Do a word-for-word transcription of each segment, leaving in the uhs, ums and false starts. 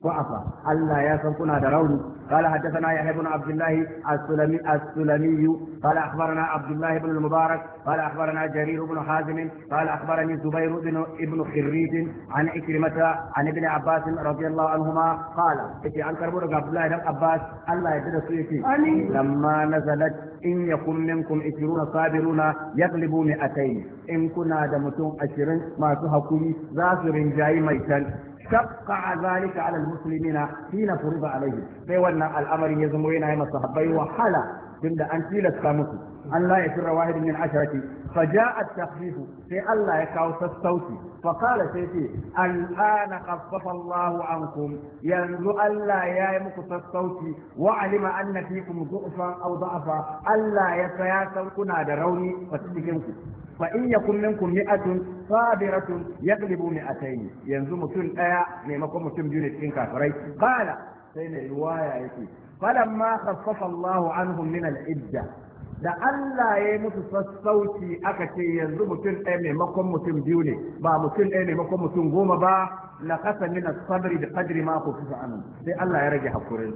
ضعف ألا يكن كنا درون قال حدثنا يحيى بن عبد الله السلمي السلمي قال أخبرنا عبد الله بن المبارك قال أخبرنا جرير بن حازم قال أخبرني الزبير بن ابن خريج عن إكرمة عن ابن عباس رضي الله عنهما قال إتي عن كربون عبد الله بن عباس ألا يدرس لما نزلت إن يكن منكم عشرون صابرون يغلبوا مئتين إن كنا دمتم عشرين ما تهكم ذاكر جاي ميتا شق ذلك على المسلمين حين فرض عليهم فيولنا الأمر يزموين أيما الصحابي وحلا جند أن تيلت كاموسي أن لا يسر واحد من عشرة فجاء التخفيف في الله يكاوس الصوت فقال سيدي الآن خفف الله عنكم ينزو ألا يامك الصوت وعلم أن فيكم ضعفا أو ضعفا ألا يتياسر كنا دروني وتسكنكم فإن يكن منكم مئة صابرة يغلب مئتين ينزو متن آية ميمكم متن بيونت إن كافرين قال سيدي رواية يكي فلما خفف الله عنهم من العدة da Allah ya yi musu sassauci aka ce yanzu mutum ɗaya maimakon mutum biyu ne ba mutum ɗaya maimakon mutum goma ba la kasa min as-sabri da qadri ma ku fusa anu sai Allah ya rage hakurin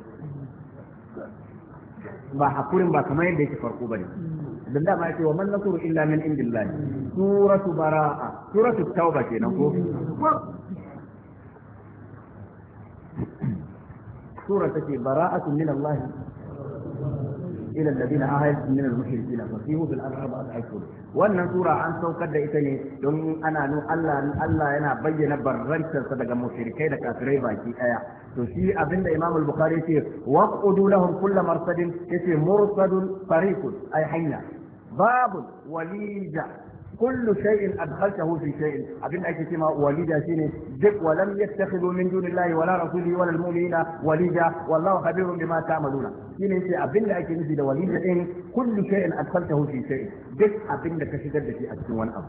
ba hakurin ba kamar yadda yake farko bane dan da ma yake wa man nasru illa min indillah suratu baraa suratu tauba kenan ko sura take bara'atun min Allah إلى الذين عاهدوا من المشركين فسيحوا في الأرض أربعة أشهر wannan sura an saukar da ita ne don ana nu Allah Allah yana bayyana barrantarsa daga mushrikai da kafirai baki daya to shi abinda Imam al-Bukhari yace waqudu lahum kull marsadin yace mursadun fariqun ay hayna babun walija كل شيء أدخلته في شيء أبن أكتما وليدا سيني ذك ولم يتخذوا من دون الله ولا رسوله ولا المؤمنين وليدا والله خبير بما تعملون سيني أبن أكتما وليدا إن كل شيء أدخلته في شيء ذك أبن كشدد في أكتوان أب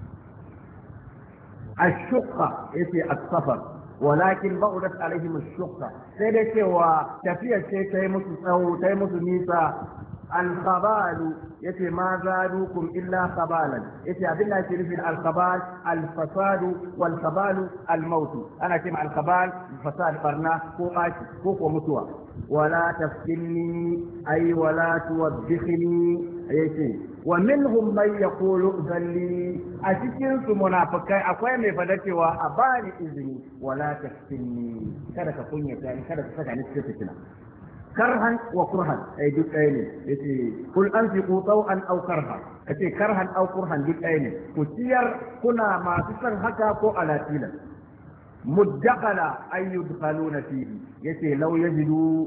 الشقة يتي السفر ولكن بعدت عليهم الشقة سيدي وتفيا شيء تيمس أو تيمس نيسا الخبال يتي ما زادوكم إلا خبالا يتي أبن الله يتي الخبال الفساد والخبال الموت أنا كما الخبال الفساد قرنا كوقاش كوكو متوى ولا تفتني أي ولا توبخني يتي ومنهم من يقول ائذن لي أشكين منافقين أقوى من فدتي وأباني إذني ولا تفتني كذا كفنية ثاني كذا كفنية نسكتنا كرها وكرها أي دك أين يتي قل أنفقوا طوعا أو كرها يتي كرها أو كرها دك أين كتير كنا ما تسر حكا كو على تيلا مدخلا أي يدخلون فيه يتي لو يجدوا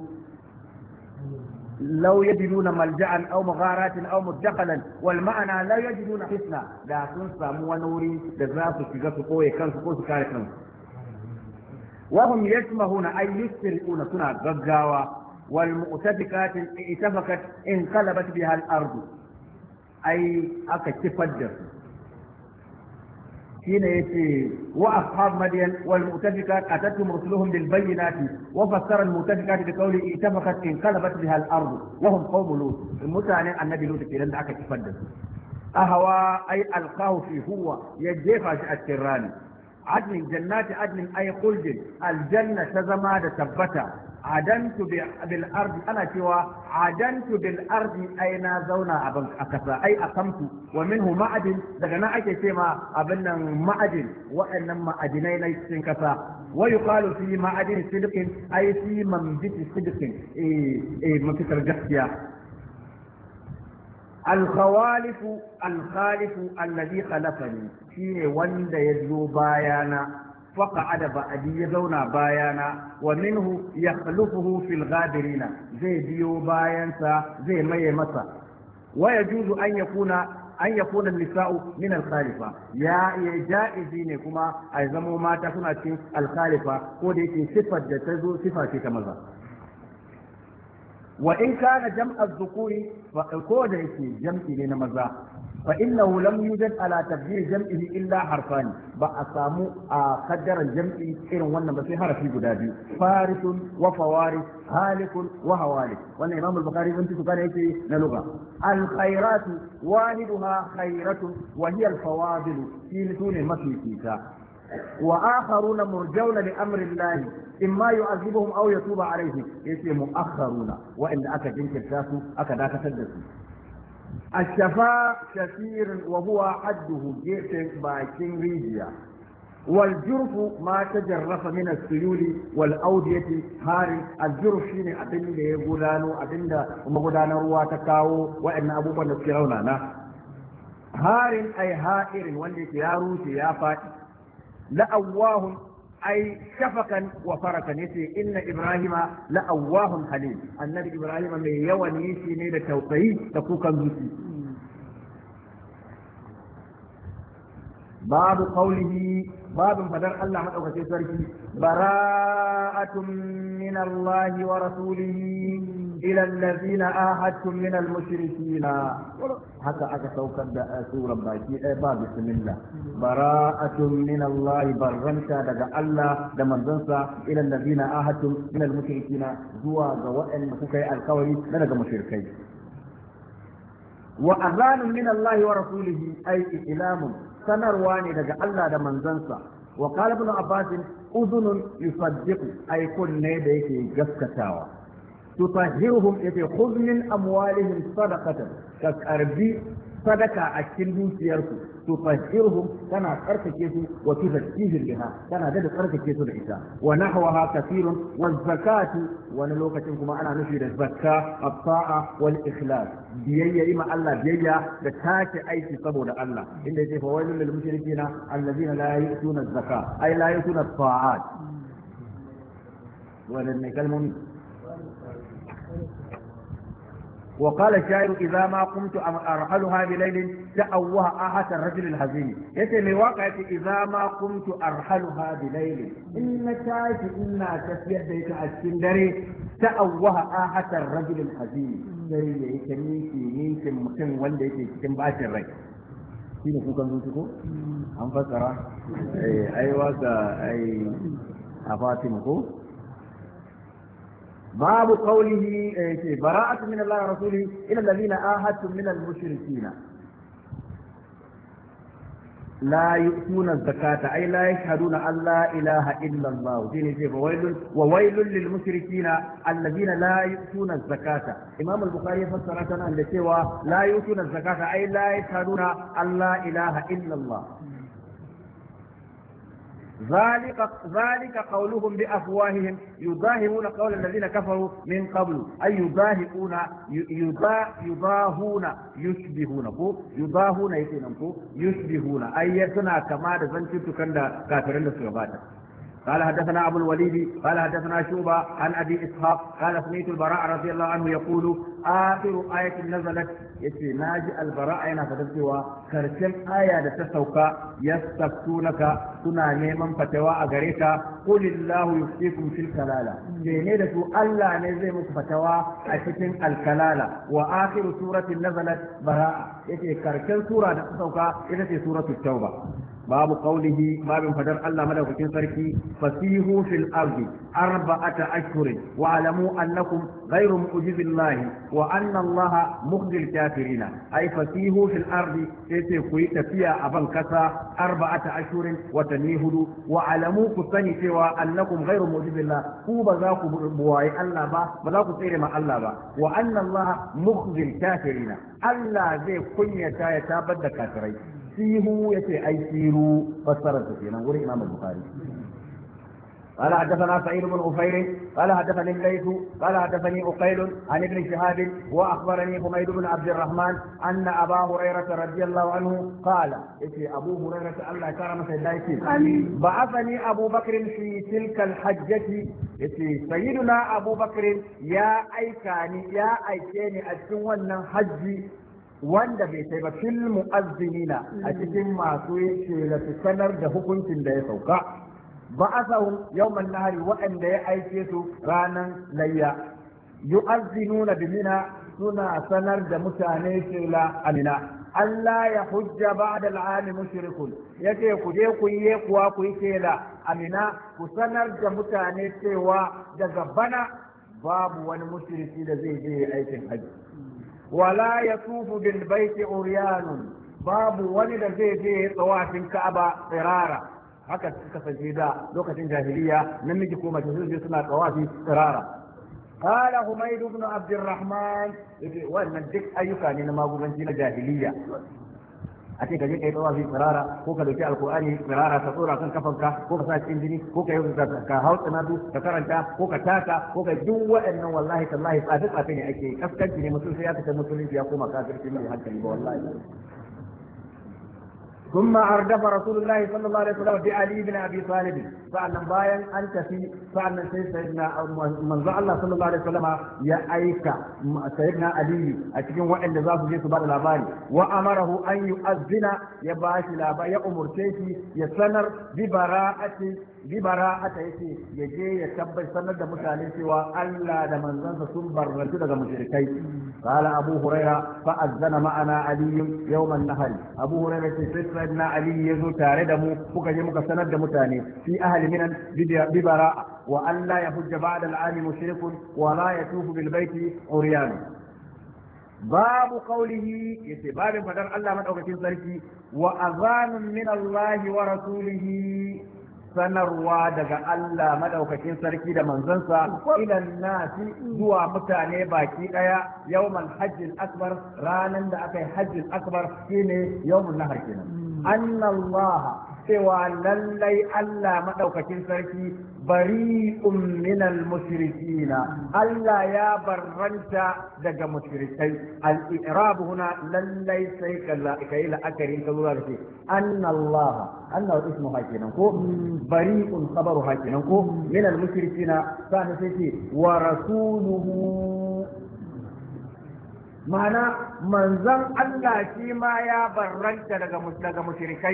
لو يجدون ملجأ أو مغارات أو مدخلا والمعنى لا يجدون حسنا لا تنسى ونوري لذات في قوي كان سقوط كارثا وهم يسمهون أي يسرقون سنة غغاوة والمؤتفكات اتفقت انقلبت بها الارض اي اكتفدر حين يتي واصحاب مدين والمؤتفكات اتتهم رسلهم بالبينات وفسر المؤتفكات بقوله اتفقت انقلبت بها الارض وهم قوم لوط المتعنى النبي لوط كده اكتفدر اهوى اي القاه في هو يجيفا في التراني عدن جنات عدن اي خلد الجنه تزما تثبتا عدنت بالارض انا سوى عدنت بالارض اين زونا ابن اكسا اي اقمت ومنه معدن daga nan ake cewa abin nan ma'adin wa'annan ma'adinai na cikin kasa wa yuqalu fi ma'adin sidqin ay fi mamjid sidqin eh eh mafitar gaskiya al-khawalif al-khalif alladhi khalafani shine wanda yazo bayana فقعد بعدي يزونا بايانا ومنه يخلفه في الغابرين زي ديو بايانسا زي مي مسا ويجوز أن يكون أن يكون النساء من الخالفة يا جائزين كما أيزموا ما تكون الخالفة وديك صفة جتزو صفة كمزا وإن كان جمع الذكور فقود جمع لنمزا فإنه لم يوجد على تبديل جمعه إلا حرفان بأسامو قدر الجمع إن ون بسيحة في قدادي فارس وفوارس هالك وهوالك وأن إمام البخاري أنت تقال إيش نلغة الخيرات والدها خيرة وهي الفواضل في لتون المسيحية وآخرون مرجون لأمر الله imma yu'azibuhum aw yatuba alaihim yace mu'akhkharuna wa'anda aka jinkirta su aka dakatar da su الشفاء شفير وهو حده جيش باكين ريجيا والجرف ما تجرف من السيول والأودية هاري الجرف شيني أبن دي يقولانو أبن دا ومقودانا روا تكاو وإن أبو بنا سيرونا هار أي هائر والذي ياروش يافات لأواهم أي شفقا وفرقا يسي إن إبراهيم لأواه حليم النبي إبراهيم من يوان يسي نيل توقعي تفوكا نسي باب قوله باب فدر الله مدعوك سيسرك براءة من الله ورسوله إلى الذين آهدتم من المشركين حتى أكا سوكا سورة باكي باب بسم الله براءة من الله برمشا دقا الله دمرزنسا إلى الذين آهدتم من المشركين زوا زوائن مكوكي القولي لنقا مشركين وأذان من الله ورسوله أي إعلام sanarwa ne daga Allah da manzansa wa qala ibn abbas udhunun yusaddiqu ay kunne da yake gaskatawa tutahhiruhum yake khudh min amwalihim sadaqatan kasarbi sadaka a cikin dukiyarsu tutahhiruhum kana tsarkake su wa tuzakkihim biha kana da tsarkake su da ita wa nahwaha kathirun waz zakatu wani lokacin kuma ana nufi da zakka at-ta'a wal ikhlas biyayya ima Allah biyayya da take aiki saboda Allah inda yake fa wailul lil mushrikina allazina la yu'tuna az-zaka ay la yu'tuna at-ta'at wannan kalmomi وقال الشاعر إذا ما قمت أرحلها بليل تأوه آهة الرجل الحزين يتي من واقع إذا ما قمت أرحلها بليل إن شايف إنا تسير بيت السندري تأوه آهة الرجل الحزين sai ya yi ninkin mutum wanda yake cikin bashin rai shi ne kukan zuci ko an fassara ai waka ai a fatima ko باب قوله براءة من الله ورسوله إلى الذين آهدتم من المشركين لا يؤتون الزكاة أي لا يشهدون أن لا إله إلا الله وويل, وويل للمشركين الذين لا يؤتون الزكاة إمام البخاري فسر لنا أن لا يؤتون الزكاة أي لا يشهدون أن لا إله إلا الله ذلك ذلك قولهم بأفواههم يضاهئون قول الذين كفروا من قبل أي يضاهئون يضاهون يشبهون يضاهون يشبهون أي يسنا كما زنتي كند كافرين سوغاتا قال حدثنا أبو الوليد قال حدثنا شوبة عن أبي إسحاق قال سمعت البراء رضي الله عنه يقول آخر آية نزلت يتي ناجي البراء أنا فتبتوا كرسم آية تستوكا يستفتونك سنا نيمن فتوى أغريكا قل الله يفتيكم في الكلالة جينيدة ألا نزيمك فتوى أشتن الكلالة وآخر سورة نزلت براء يتي كرسم سورة تستوكا يتي سورة التوبة باب قوله باب فدر الله مدوكين سركي فسيحوا في الأرض أربعة أشهر واعلموا أنكم غير معجز الله وأن الله مخزي الكافرين أي فسيحوا في الأرض تسيكوي تفيا أبن كسا أربعة أشهر وتنيهدوا واعلموا كسني سوى أنكم غير معجز الله هو بذاك بواي الله با بذاك سير مع الله با وأن الله مخزي الكافرين الله زي كنية يتابد كافرين سيهو يتي أي سيرو فسرت فينا نقول إمام البخاري قال حدثنا سعيد بن غفير قال حدثني الليث قال حدثني أقيل عن ابن شهاب وأخبرني حميد بن عبد الرحمن أن أبا هريرة رضي الله عنه قال إتي أبو هريرة الله كرم سيدنا بعثني أبو بكر في تلك الحجة إتي سيدنا أبو بكر يا أيكاني يا أيكاني أتوانا حجي wanda bai sai ba fil mu'azzinina a cikin masu yake da sanar da hukuncin da ya sauka ba asahum yawman nahari waɗanda ya aike su ranan layya yu'azzinuna bimina suna sanar da mutane shela amina Allah ya hujja ba'da al'am mushrikun yace ku je ku yi kuwa ku yi shela amina ku sanar da mutane cewa daga bana babu wani mushriki da zai je aikin haji ولا يطوف بالبيت عريان باب ولد زي زي طواف الكعبة قرارا haka suka kasance da lokacin jahiliya namiji ko mace su suna tawafi tsirara. قال حميد بن عبد الرحمن wannan duk ayyuka ne na magudanci na jahiliya a ce ka je kai tawafi tsirara ko ka dauki alqur'ani tsirara ka tsora kan kafanka ko ka sa cikin jini ko ka yi ka hausa na ka karanta ko ka taka ko ka duk waɗannan wallahi tallahi tsadi tsadi ne ake kaskanci ne mutum sai ya fita musulunci ya koma kafirci ne hankali ba wallahi. ثم أردف رسول الله صلى الله عليه وسلم بعلي بن أبي طالب فأنا باين أنت في فأنا سيدنا من الله صلى الله عليه وسلم يا أيك سيدنا علي أتكلم وإن ذاك جيت بعد الأباني وأمره أن يؤذن يباش الأبا يأمر شيء يسنر ببراءة ببراءة يسي يجي يكبر سند مكانين سوى ألا لمن زنس سنبر رجل مشركين. قال أبو هريرة فأذن معنا علي يوم النهر. أبو هريرة سيدنا علي يزو تاردمو فكجي مكسند متاني في أهل من ببراءة وأن لا يحج بعد العام مشرك ولا يطوف بالبيت عريان. باب قوله يتباب فدر الله من أوكتين سركي وأذان من الله ورسوله sanarwa daga Allah madaukakin sarki da manzansa ilan nasi zuwa mutane baki daya yawmal hajjil akbar ranan da aka yi hajjil akbar shine yawmun nahar kenan. anna Allah cewa lallai Allah madaukakin sarki bari'un minal mushrikina Allah ya barranta daga mushrikai. al-i'rab huna lallai sai kalla kai la'akarin ka zuwa da shi anna Allah anna ismu hakinan ko bari'un khabaru hakinan ko minal mushrikina sai sai wa rasuluhu ma'ana manzon Allah shi ma ya barranta daga daga mushrikai.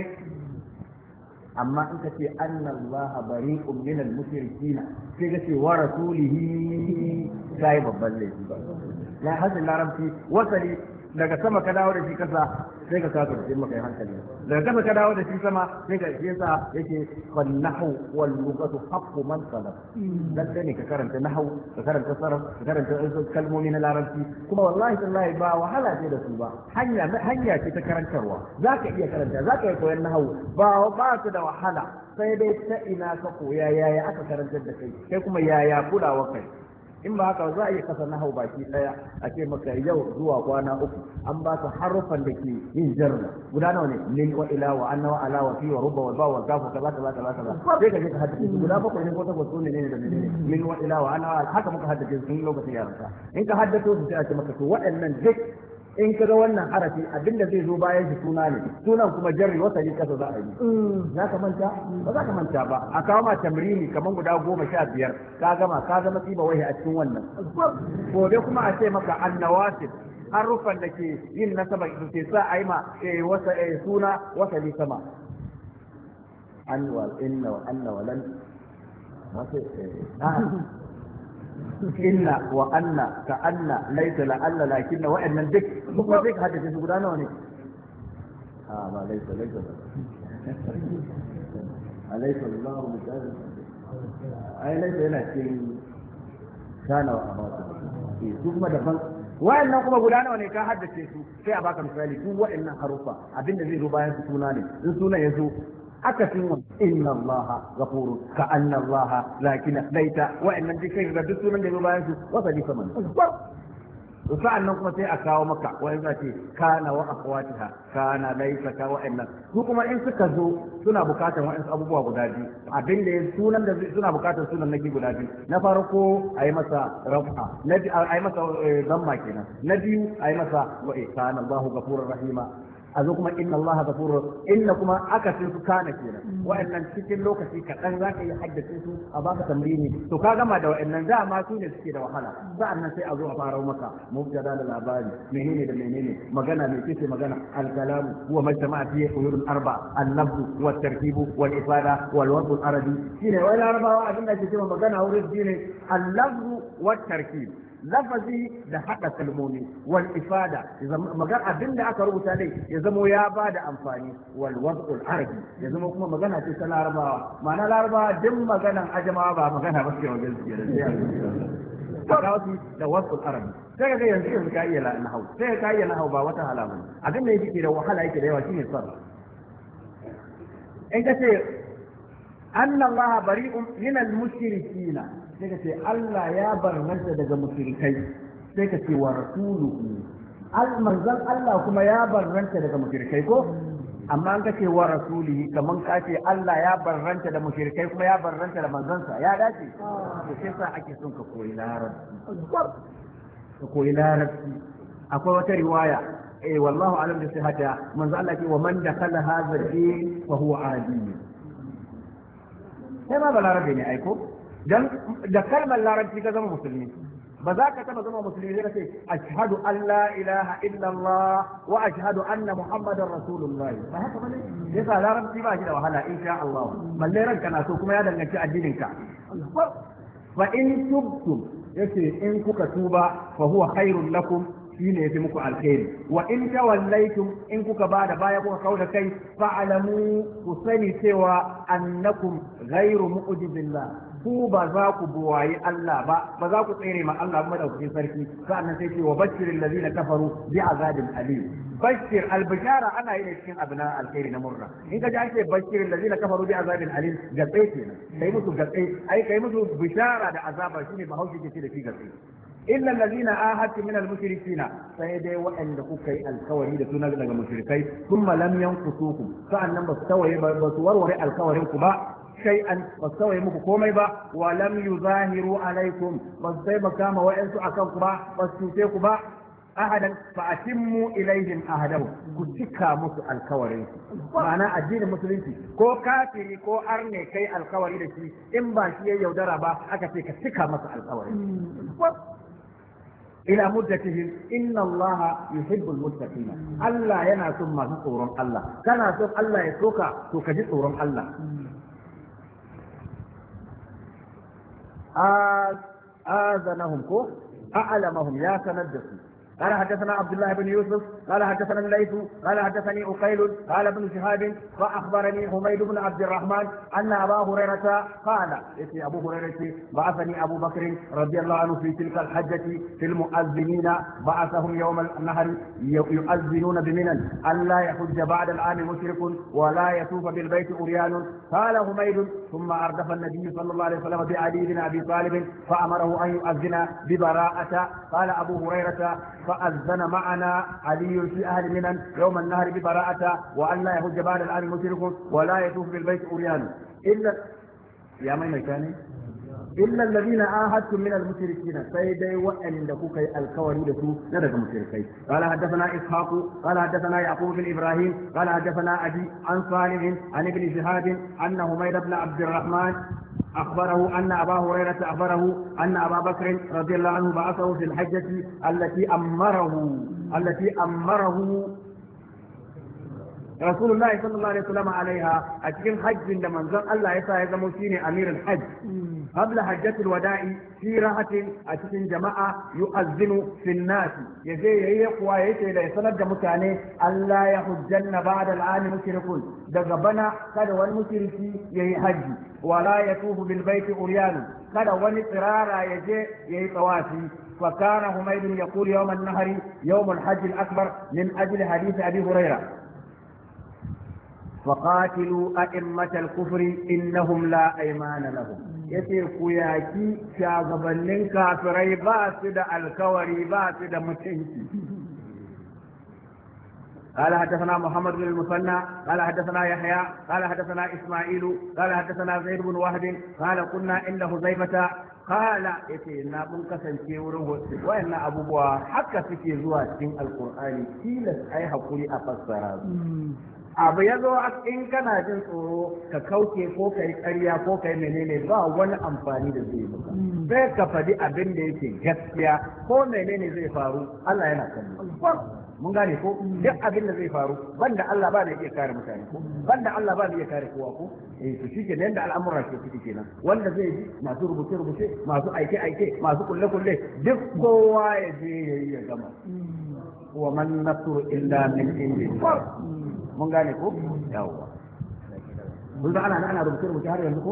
amma in ka ce anna Allah bari'un min al-mushrikina sai ka ce wa rasulihi sai babban laifi la hadin larabci wasali daga sama ka dawo da shi kasa sai ka kafa da maka hankali daga kasa ka dawo da shi sama sai ka ce sa yake fal nahwu wal lughatu haqqu man salaf dan ne ka karanta nahwu ka karanta sarf ka karanta kalmomi na larabci kuma wallahi tallahi ba wahala ce da su ba hanya hanya ce ta karantarwa zaka iya karanta zaka iya koyon nahwu ba ba su da wahala sai dai ta ina ka koya yaya aka karantar da kai kai kuma yaya kulawa kai. in ba haka za a iya kasa nahau baki daya a ce maka yau zuwa kwana uku an ba ka harufan da ke yin jarra guda nawa ne min wa ila wa anna wa ala wa fi wa rubba wa ba wa gafu kaza kaza kaza kaza sai ka je ka haddace su guda bakwai ne ko takwas ne ne da menene min wa ila wa anna haka muka haddace su lokacin yarinta in ka haddace su sai a ce maka to waɗannan duk in kaga wannan harafi abinda zai zo bayan shi suna ne sunan kuma jarri wata ne kasa za a yi za ka manta ba za ka manta ba a kawo ma tamrini kaman guda goma sha biyar ka gama ka zama tsiba wahi a cikin wannan gobe kuma a ce maka annawasib harufan da ke yin nasaba ke sa a yi ma wasa suna wasa ne sama an wal inna wa anna wa lan wasu inna wa anna ka anna laita la alla lakinna wa'annan duk kuma sai ka haddace su guda nawa ne a ba laita laita ba alaysa Allahu mutazil ai laita yana cikin kana wa amata eh su kuma daban wa'annan kuma guda nawa ne ka haddace su sai a baka misali su wa'annan harufa abinda zai zo bayan su suna ne in sunan ya zo akasin inna allaha ghafurun ka anna allaha lakin laita wa'annan duk kai da duk sunan da bayan su wasa di saman sa'an nan kuma sai a kawo maka wa'in za ce kana wa akhwatiha kana laisa ka wa'annan su kuma in suka zo suna bukatar wa'in abubuwa guda biyu abin da sunan da suna bukatar sunan nake guda biyu na farko ayi masa rafa na biyu ayi masa zamma kenan na biyu ayi masa wa kana allahu ghafurur rahima a zo kuma inna allaha ghafurur inna kuma aka ce su kana kenan wa'annan cikin lokaci kaɗan za ka yi haddace su a baka tamrini to ka gama da wa'annan dama su ne suke da wahala sa'annan sai a zo a fara maka mubtada da labari menene da menene magana ne ce magana al-kalamu huwa majtama'a fi quyurul arba al-lafzu wa tarkibu wal ifada wal wad'u al-arabi shine wai larabawa abin da ke cewa magana wurin shine al-lafzu wa tarkib lafazi da haɗa kalmomi wal ifada magana abin da aka rubuta dai ya zamo ya ba da amfani wal wad'ul arabi ya zamo kuma magana ce ta larabawa ma'ana larabawa duk maganan ajamawa ba magana ba ce wajen su da kawai da wad'ul arabi sai ga yanzu yanzu ka iya nahau sai ka iya nahau ba wata halama abin da yake da wahala yake da yawa shine sarf in ka ce anna Allah bari'un min al-mushrikina sai ka ce Allah ya barranta daga mushrikai sai ka ce wa rasuluhu al-manzan Allah kuma ya barranta daga mushrikai ko amma an kace wa rasulihi kaman ka ce Allah ya barranta da mushrikai kuma ya barranta da manzansa ya dace to sai sa ake son ka koyi larabci ka koyi larabci akwai wata riwaya eh wallahu alam da sihata manzo Allah ce wa man dakhala hadha din fa huwa adi sai ma balarabe ne aiko dan da kalmar larabci ka zama musulmi ba za ka taba zama musulmi sai ka ce ashhadu an la ilaha illa Allah wa ashhadu anna muhammadar rasulullah ba haka bane yasa larabci ba shi da wahala insha Allah balle ranka na so kuma ya danganci addinin ka fa in tubtum yace in kuka tuba fa huwa khairul lakum shine yafi muku alkhairi wa in tawallaytum in kuka bada baya kuka kauda kai fa'alamu ku sani cewa annakum ghairu mu'jizillah ku ba za ku buwayi Allah ba ba za ku tsere ma Allah ba madaukakin sarki sa'annan sai ce wa bashiril ladina kafaru bi azabin alim bashir albishara ana yi cikin abina alkhairi na murna in ka ji an ce bashiril ladina kafaru bi azabin alim gatse kenan kai musu gatse ai kai musu bishara da azaba shine bahaushe ke ce da shi gatse illa allazina ahadtu min al-mushrikina sai dai waɗanda kuka yi alkawari da sunan daga mushrikai kuma lam yanqusukum sa'annan ba su tawaye ba su warware alkawarin ku ba shay'an ba su tawaye muku komai ba wa lam yuzahiru alaikum ba su sai makama wa'ansu akan ku ba ba su tuce ku ba ahadan fa atimmu ilaihim ahadahu ku cika musu alkawarin ma'ana addinin musulunci ko kafiri ko arne kai alkawari da shi in ba shi ya yaudara ba aka ce ka cika masa alkawarin إلى مدتهم إن الله يحب المتقين الله يناسب ما تصورون الله كان يسوق الله يسوق تكجي صورون الله آذنهم كو أعلمهم يا سندسوا قال حدثنا عبد الله بن يوسف قال حدثنا الليث قال حدثني أقيل قال ابن شهاب فأخبرني حميد بن عبد الرحمن أن أبا هريرة قال يتي أبو هريرة بعثني أبو بكر رضي الله عنه في تلك الحجة في المؤذنين بعثهم يوم النهر يؤذنون بمنى أن لا يحج بعد العام مشرك ولا يطوف بالبيت عريان قال حميد ثم أردف النبي صلى الله عليه وسلم بعلي بن أبي طالب فأمره أن يؤذن ببراءة قال أبو هريرة فأذن معنا علي في أهل منى يوم النهر ببراءة وأن لا يحج بعد الآن مشرك ولا يطوف بالبيت عريان إلا يا من مكاني إلا الذين عاهدتم من المشركين سيدي وأن لكوك الكوري لكو ندق المشركين قال حدثنا إسحاق قال حدثنا يعقوب بن إبراهيم قال حدثنا أبي عن صالح عن ابن شهاب أن حميد بن عبد الرحمن أخبره أن أبا هريرة أخبره أن أبا بكر رضي الله عنه بعثه في الحجة التي أمره التي أمره رسول الله صلى الله عليه وسلم عليها أتكن حج لمن ذن الله يسا يزموشين أمير الحج قبل حجة الوداع في راحة أتكن جماعة يؤذن في الناس يجي يقوى يجي ليسند متاني ألا يحجن بعد العام مشركون دقبنا قد والمشركي يحج ولا يطوف بالبيت عريان قد ونقرار يجي يطوافي فكان حميد يقول يوم النهر يوم الحج الأكبر من أجل حديث أبي هريرة وقاتلوا أئمة الكفر إنهم لا أيمان لهم يتركوا ياكي شاغبنين كافري باسد الكوري باسد متنكي قال حدثنا محمد بن المثنى قال حدثنا يحيى قال حدثنا إسماعيل قال حدثنا زيد بن وهب قال كنا عند حذيفة قال yace na mun kasance wurin hoto wayannan abubuwa haka suke zuwa cikin alqur'ani tilas ai hakuri a fassara abu ya zo in kana jin tsoro ka kauce ko kai ƙarya ko kai menene ba wani amfani da zai maka sai ka faɗi abin da yake gaskiya ko menene zai faru Allah yana kallo mun gane ko duk abin da zai faru banda Allah ba zai iya kare mutane ko banda Allah ba zai iya kare kowa ko eh to shi kenan da al'amura ke ciki kenan wanda zai ji masu rubuce rubuce masu aike aike masu kulle kulle duk kowa ya je yayi ya gama wa man nasru illa min indillah mun gane ko yawa mun ga ana ana rubuce rubuce har yanzu ko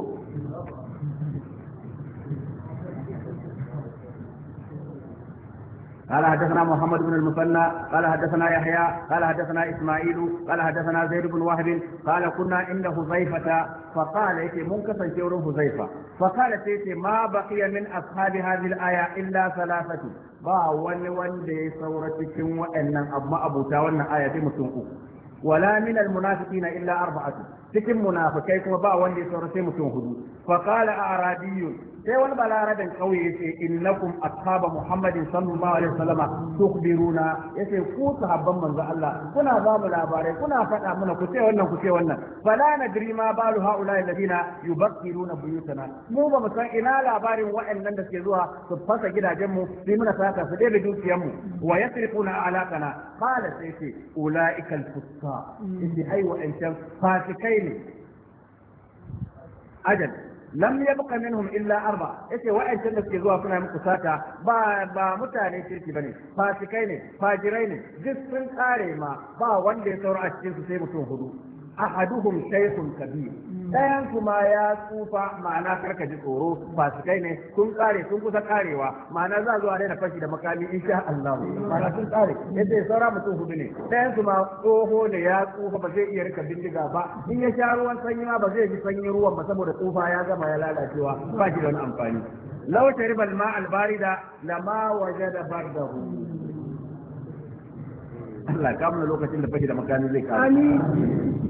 قال حدثنا محمد بن المثنى قال حدثنا يحيى قال حدثنا اسماعيل قال حدثنا زيد بن وهب قال كنا عند حذيفه فقال يتي منكسا شيور حذيفه فقال سيتي ما بقي من اصحاب هذه الايه الا ثلاثه با wani wanda ya saura cikin waɗannan amma abuta wannan aya sai mutum uku wala min almunafiqina illa arba'atu cikin munafikai kuma ba wanda ya saura sai mutum hudu fa qala a'rabiyyun sai wani balarabin kauye yace innakum ashaba muhammadin sallallahu alaihi wasallam tukhbiruna yace ku sahabban manzo Allah kuna ba mu labarai kuna faɗa mana ku ce wannan ku ce wannan fala nadri ma balu haula alladhina yubakkiruna buyutana mu ba mu san ina labarin wa'annan da suke zuwa su fasa gidajen mu su muna saka su ɗebe dukiyar mu wa yasrifuna alaqana qala sai ce ulaika al-fussa yace ai wa'ancan fasikai ne ajal lam yabqa minhum illa arba yace wa'ancan da suke zuwa suna muku sata ba ba mutane kirki bane fasikai ne fajirai ne duk sun kare ma ba wanda ya saura a cikin su sai mutum hudu ahaduhum shaykhun kabir dayan kuma ya tsufa ma'ana karka ji tsoro fasikai ne sun kare sun kusa karewa ma'ana za zuwa daina fashi da makami insha Allah ma'ana sun kare yadda ya saura mutum hudu ne dayan kuma tsoho ne ya tsufa ba zai iya rika bindiga ba in ya sha ruwan sanyi ma ba zai ji sanyin ruwan ba saboda tsufa ya gama ya lalacewa ba shi da wani amfani law shariba al-ma' al-barida lama wajada bardahu Allah ka mun lokacin da fashi da makami zai kare amin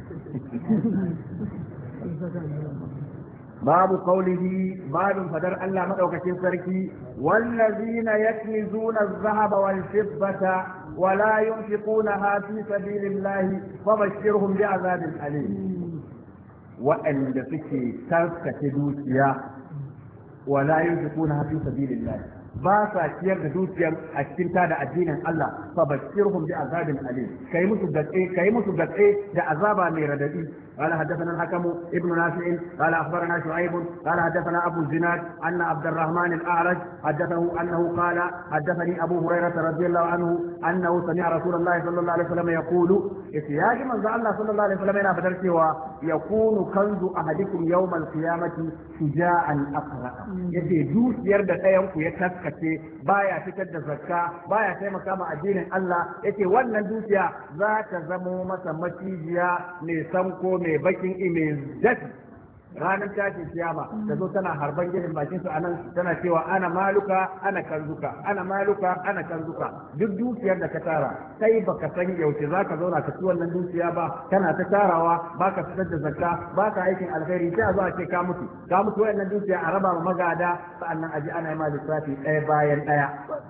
باب قوله باب فدر الله مدوكتين سركي والذين يكنزون الذهب والفضة ولا ينفقونها في سبيل الله فبشرهم بعذاب أليم وأن فكي تركة دوسيا ولا ينفقونها في سبيل الله ba sa ciyar da dukiyar a cikin tada addinin Allah fa bashirhum bi azabin alim kai musu gatse kai musu gatse da azaba mai radadi قال حدثنا الحكم ابن نافع قال اخبرنا شعيب قال حدثنا ابو الزناد ان عبد الرحمن الاعرج حدثه انه قال حدثني ابو هريره رضي الله عنه انه سمع رسول الله صلى الله عليه وسلم يقول احتياج من الله صلى الله عليه وسلم الى بدر سوى يكون كنز احدكم يوم القيامه شجاعا اقرا يجي دوس يرد ɗayanku ya taskace baya fitar da zakka baya taimaka ma addinin Allah yace wannan dukiya za ta zamo masa macijiya mai sanko mai bakin mai dafi ranar tashin kiyama ta zo tana harban gidan bakin su anan tana cewa ana maluka ana kanzuka ana maluka ana kanzuka duk dukiyar da ka tara kai baka san yaushe zaka zauna ka ci wannan dukiya ba kana ta tarawa baka fitar da zakka baka aikin alkhairi sai a zo a ce ka mutu ka mutu wannan dukiya a raba ma magada sa'annan aji ana yi ma lissafi ɗaya bayan ɗaya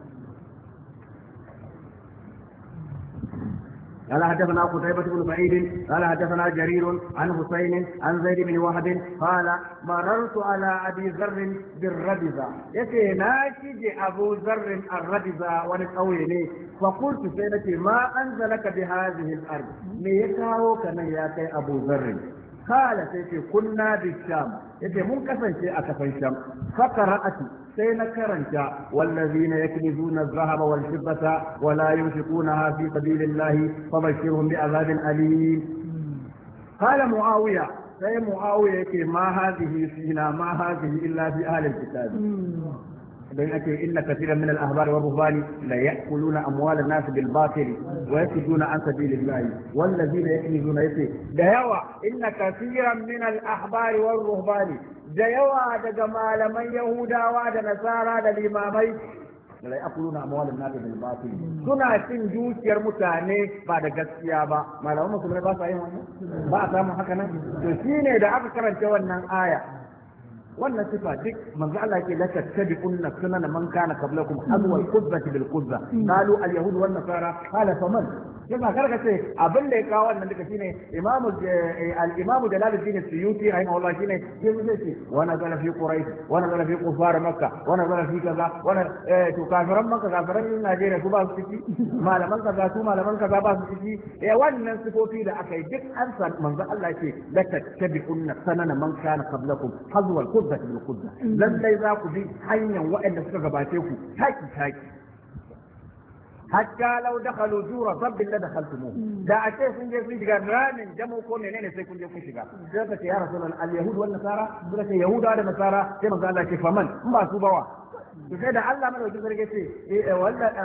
قال حدثنا قتيبة بن سعيد قال حدثنا جرير عن حسين عن زيد بن وهب قال مررت على ابي ذر بالربزة يتي ناشج ابو ذر الربزة ونقوي فقلت سيدتي ما انزلك بهذه الارض ميكاو كان يا ابو ذر قال سيدتي كنا بالشام يتي منكسن شيء اكفن الشام فقرأت sai na karanta wallazina yaknizuna adh-dhahaba wal-fiddata wa la yunfiqunaha fi sabilillahi fabashshirhum bi'adhabin alim qala muawiya sai muawiya yake ma hadhihi fina ma hadhihi illa fi ahli al-kitab dan ake inna kathiran min al-ahbar wa ruhbani la ya'kuluna amwal an-nas bil batil wa yasuduna an sabilillahi wallazina yaknizuna yake da yawa inna kathiran min al-ahbar wa ruhbani da yawa daga malaman Yahudawa da Nasara da limamai la yaquluna amwalun nas bil batil suna cin dukiyar mutane ba da gaskiya ba malaman musulmai ba sa yin wannan ba a samu haka nan to shine da aka karanta wannan aya wannan sifa duk manzo Allah yake la tattabi'unna sunana man kana qablakum azwa al-qudzati bil qudza qalu al-yahud wan nasara qala faman yasa karka ce abin da ya kawo wannan duka shine imamu al-imamu jalaluddin as-suyuti rahimahullah shine sai ce wa nazala fi quraish wa nazala fi kufar makkah wa nazala fi kaza wa to kafiran makka kafiran Najeriya su ba su ciki malaman kaza su malaman kaza ba su ciki eh wannan sifofi da aka yi duk an san manzo Allah yake la tattabi'unna sanana man kana qablakum hazwa al-qudza bil qudza lallai za ku bi hanyar waɗanda suka gabace ku taki taki hatta law dakhalu jura rabbin la dakhaltumu da a ce sun je sun shiga ramin jamu ko menene sai kun je kun shiga sai ka ce ya rasulullah al yahud wal nasara suka ce yahuda da nasara sai manzo Allah ce faman in ba su bawa to sai da Allah madaukakin sarki ce eh wannan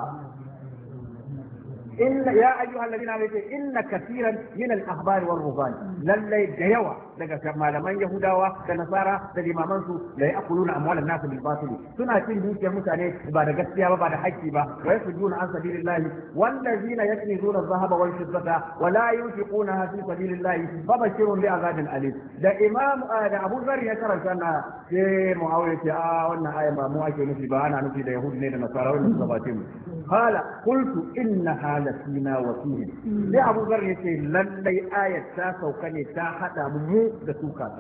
إن يا أيها الذين آمنوا إن كثيرا من الأخبار والرهبان للي جيوا لك ما لمن يهودا كنصارى تجمع منسو لا يأكلون أموال الناس بالباطل سنة تنجوك يا متاني بعد قسيا وبعد حجبا ويصدون عن سبيل الله والذين يكنزون الذهب والفضة ولا ينفقونها في سبيل الله فبشرهم بعذاب أليم ده إمام ده أبو ذر يكرر كان في معاوية آه وأن آية ما مو أكيد نسيبها أنا نسيب يهود نيد النصارى والنصاباتهم قال قلت إنها لفينا وفيهم ليه أبو ذر يقول للي آية تاسا وكان تاحتا مو دسوكا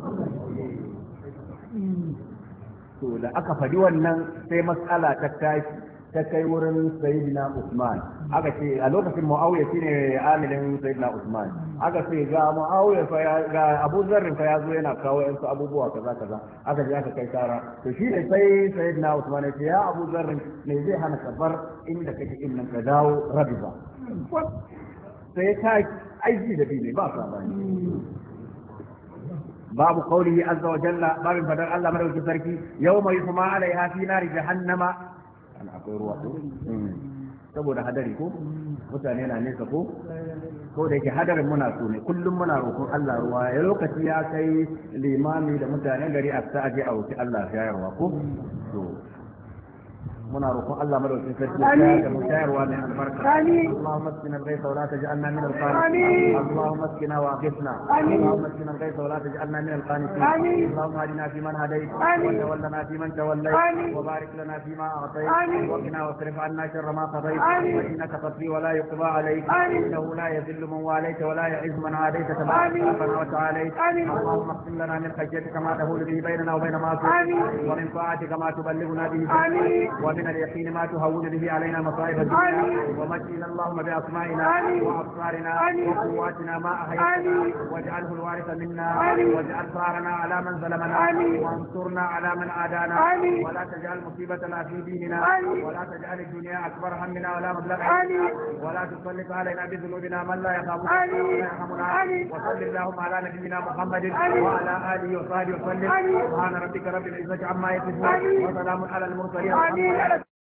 to da aka faɗi wannan sai matsala ta tashi ta kai wurin sayyidina Usman aka ce a lokacin Muawiya shine amilin sayyidina Usman aka ce ga Muawiya fa ga Abu Dharr fa yazo yana kawo yansu abubuwa kaza kaza aka je aka kai kara to shi ne sai sayyidina Usman ya ce ya Abu Dharr me zai hana ka bar inda kake in nan ka dawo rabiba sai ta aiki da bi ne ba sabani باب قوله عز وجل باب فدر الله مدوكي سركي يوم يحمى عليها في نار جهنم انا اقول روح saboda hadari ko mutane na nesa ko ko da yake hadarin muna so ne kullum muna roƙon Allah ruwa ya lokaci ya kai limami da mutanen gari a sa aje a wuce Allah shayarwa ko to muna roƙon Allah madaukakin sarki ya da mu shayarwa mai albarka Allahumma askina al-ghaytha wa la taj'alna min al-qanitin Allahumma askina wa aghithna Allahumma askina al-ghaytha wa la taj'alna min al-qanitin Allahumma hadina fi man hadayt wa tawallana fi man tawallayt wa barik lana fi ma a'tayt wa qina wasrif 'anna sharra ma qadayt wa innaka taqdi wa la yuqda 'alayk innahu la yadhillu man walayta wa la yu'izzu man adayta tabaraka wa ta'ala Allahumma aqsim lana min khashyatika ma tahulu bihi baynana wa bayna ma'asiyatik wa min ta'atika ma tuballighuna bihi ومن اليقين ما تهون به علينا مصائب الدنيا ومجدنا اللهم بأسمائنا وأبصارنا وقواتنا ما أحييتنا واجعله الوارث منا واجعل ثارنا على من ظلمنا وانصرنا على من عادانا ولا تجعل مصيبتنا في ديننا ولا تجعل الدنيا أكبر همنا ولا مبلغ علمنا ولا تسلط علينا بذنوبنا من لا يخافك ولا يرحمنا وصل اللهم على نبينا محمد وعلى آله وصحبه وسلم سبحان ربك رب العزة عما يصفون وسلام على المرسلين